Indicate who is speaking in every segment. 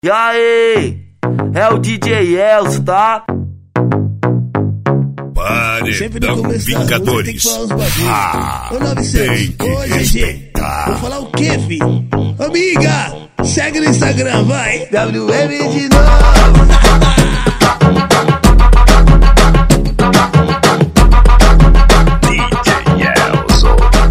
Speaker 1: E aí, é o DJ Elcio, tá?
Speaker 2: Paredão Vingadores.
Speaker 3: Ô 900, ô GG, vou falar o quê, fi? Amiga, segue no Instagram, vai. WM de novo.
Speaker 2: DJ Elcio.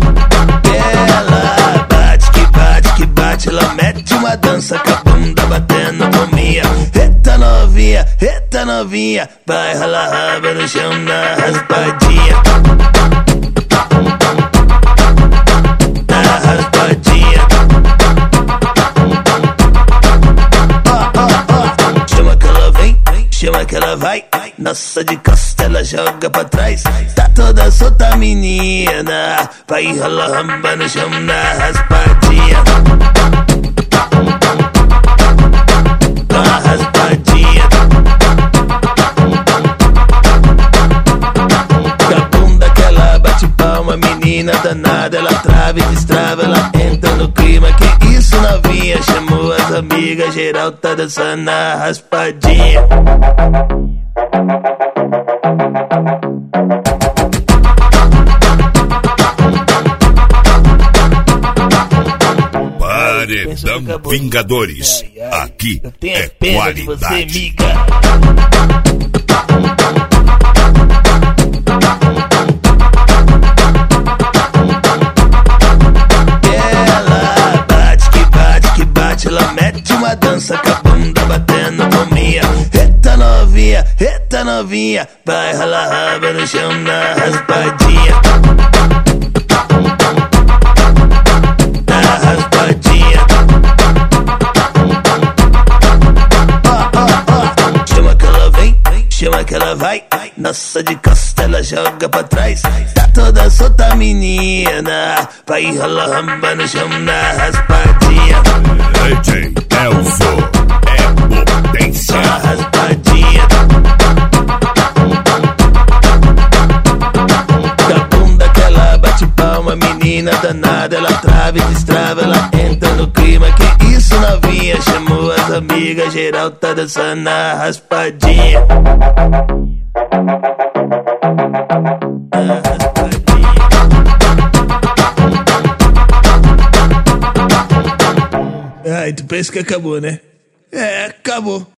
Speaker 3: Ela bate que bate, ela mete uma dança com a bunda batendo palminha. Eita novinha, vai ralar raba no chão na raspadinha. Na raspadinha. Chama que ela vem, chama que ela vai. Nossa, de costa ela joga pra trás. Tá toda solta a menina, vai ralar raba no chão na raspadinha. Na raspadinha. Da bunda que ela bate palma, menina danada, ela trava e destrava, ela entra no clima. Que isso, novinha? Chamou as amigas, geral tá dançando na raspadinha.
Speaker 2: Paredão Vingadores. Aqui é qualidade.
Speaker 3: Ela bate que bate, ela mete uma dança com a bunda batendo palminha. Eita novinha, vai ralar raba no chão na raspadinha. Na raspadinha. Chama que ela vem, chama que ela vai. Nossa, de costa ela joga pra trás. Tá toda solta a menina, vai ralar raba no chão na raspadinha.
Speaker 2: DJ Elcio é potência.
Speaker 3: Na raspadinha. Da bunda que ela bate palma, menina danada, ela trava e destrava, ela entra no clima. Que isso, novinha? Chamou as amigas, geral tá dançando na raspadinha. Na raspadinha. Ai, tu pensa que acabou, né? É, acabou.